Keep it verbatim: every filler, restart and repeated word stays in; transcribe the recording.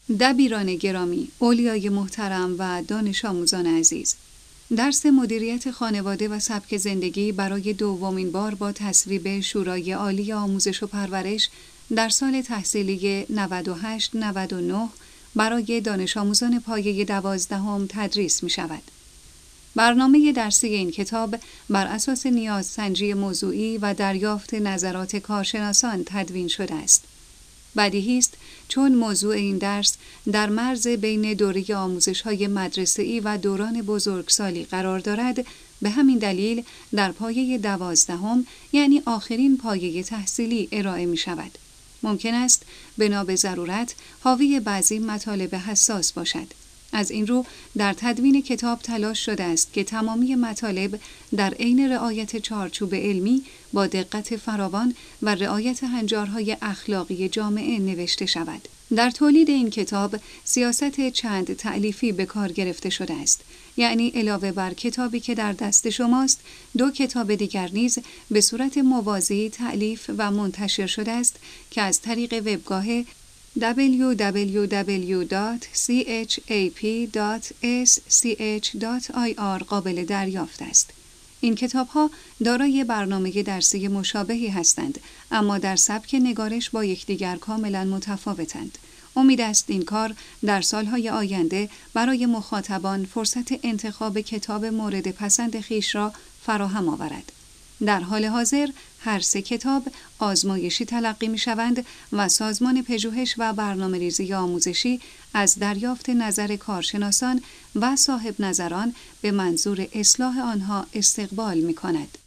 دبیران گرامی، اولیای محترم و دانش آموزان عزیز، درس مدیریت خانواده و سبک زندگی برای دومین بار با تصویب شورای عالی آموزش و پرورش در سال تحصیلی نود و هشت نود و نه برای دانش آموزان پایه دوازدهم تدریس می شود. برنامه درسی این کتاب بر اساس نیازسنجی موضوعی و دریافت نظرات کارشناسان تدوین شده است. بدیهی است چون موضوع این درس در مرز بین دوره آموزش‌های مدرسه‌ای و دوران بزرگسالی قرار دارد، به همین دلیل در پایه دوازدهم یعنی آخرین پایه تحصیلی ارائه می شود. ممکن است بنا به ضرورت حاوی بعضی مطالب حساس باشد. از این رو در تدوین کتاب تلاش شده است که تمامی مطالب در عین رعایت چارچوب علمی با دقت فراوان و رعایت هنجارهای اخلاقی جامعه نوشته شود. در تولید این کتاب سیاست چند تألیفی به کار گرفته شده است، یعنی علاوه بر کتابی که در دست شماست، دو کتاب دیگر نیز به صورت موازی تألیف و منتشر شده است که از طریق وبگاه دبلیو دبلیو دبلیو دات سی اچ ای پی دات اس سی اچ دات آی آر قابل دریافت است. این کتاب‌ها دارای برنامه درسی مشابهی هستند، اما در سبک نگارش با یکدیگر کاملاً متفاوتند. امید است این کار در سالهای آینده برای مخاطبان فرصت انتخاب کتاب مورد پسند خویش را فراهم آورد. در حال حاضر هر سه کتاب آزمایشی تلقی می شوند و سازمان پژوهش و برنامه‌ریزی آموزشی از دریافت نظر کارشناسان و صاحب نظران به منظور اصلاح آنها استقبال می کند.